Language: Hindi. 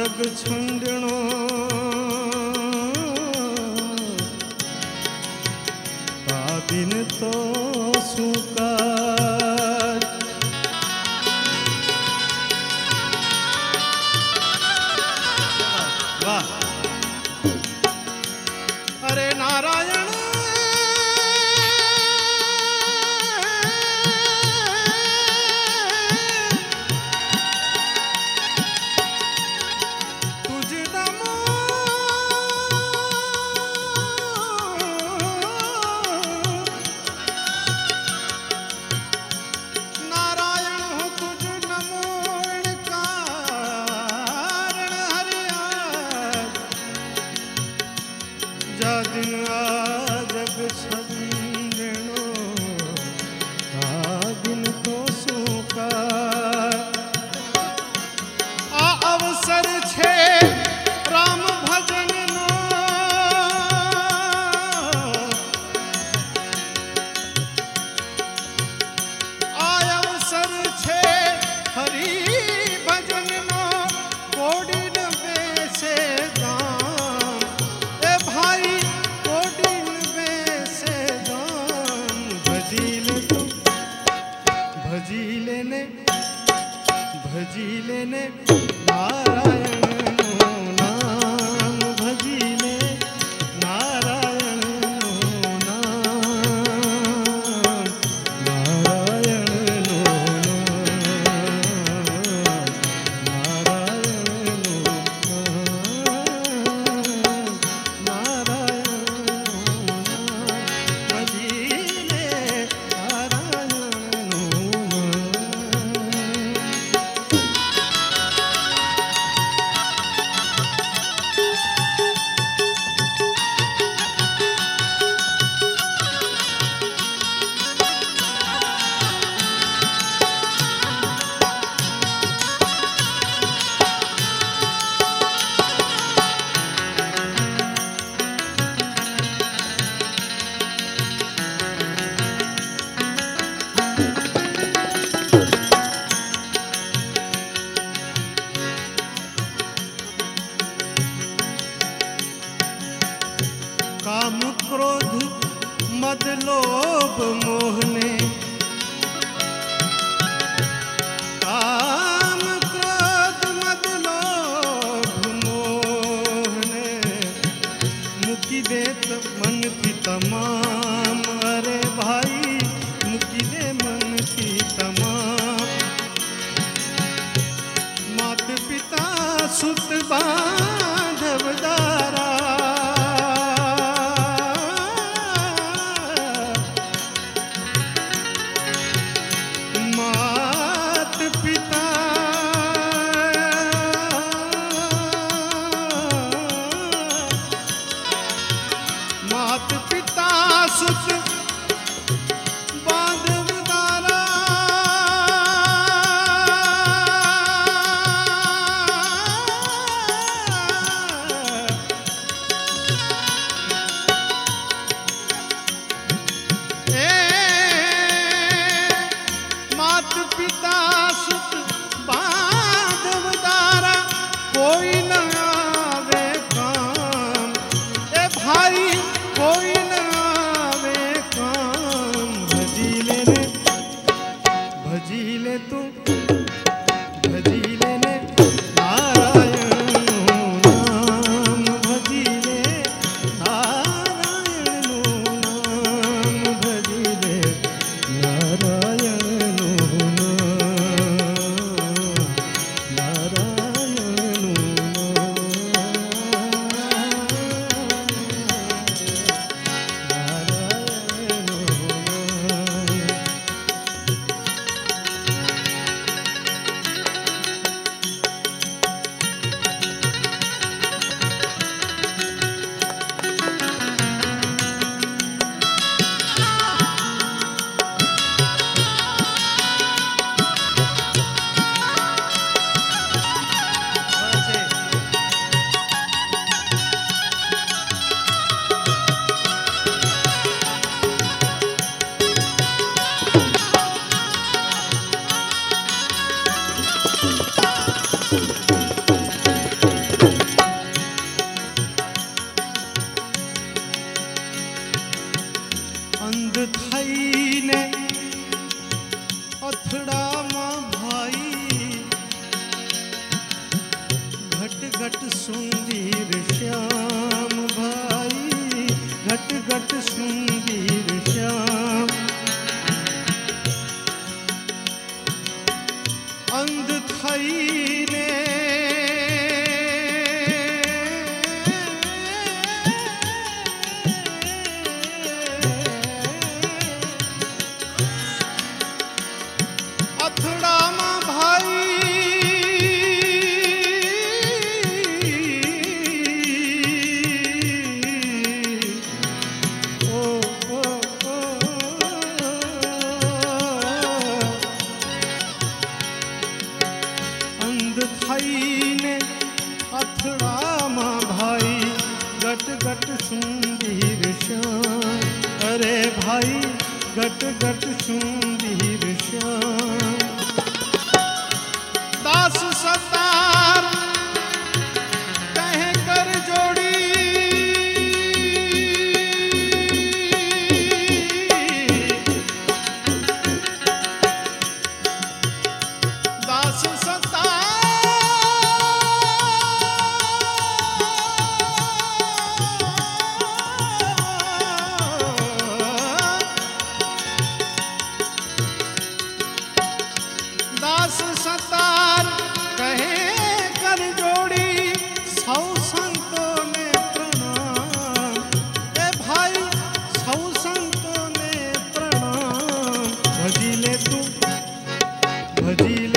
जग छंडणो ता बिन तो सुकार। वाह। अरे नारायण जा दिन आ जग छंडणो ता दिन तो सुकार। आ अवसर छे राम भजन नो आ अवसर छे हरि भजन नो कोडी न बेसे गाम। ए भाई कोडी न बेसे गाम। भजी लेने नारायण नो नाम। भजी ले नारायण नो नाम। नारायण नो नाम। नारायण नो नाम। नारायण नो नाम। भजी ले नारायण नो नाम। काम क्रोध मद लोभ मोहने। काम क्रोध मद लोभ मोहने। मुकी देत मन थी तमाम। अरे भाई मुकी दे मन थी तमाम। मात पिता सुत बांधव दारा। मात पिता सुत बांधव दारा। मात पिता सुत बांधव दारा। कोई न आवे काम। ए भाई कोई न आवे काम। भजी ले तू भजी लेने नारायण नो नाम। भजी ले नारायण नो नाम। भजी ले नारायण नो नाम। नारायण नो नाम। અંધ થઈને અથડામાં થઈને અથડામાં ભાઈ ગટ ગટ સુંદીર શ્યામ અરે ભાઈ ગટ ગટ સુંદીર શ્યામ દાસ સતાર કહે કર જોડી દાસ સતાર दास सतार कहे कर जोड़ी सौ संतों ने प्रणाम ए भाई सौ संतों ने प्रणाम भजी ले तू भजी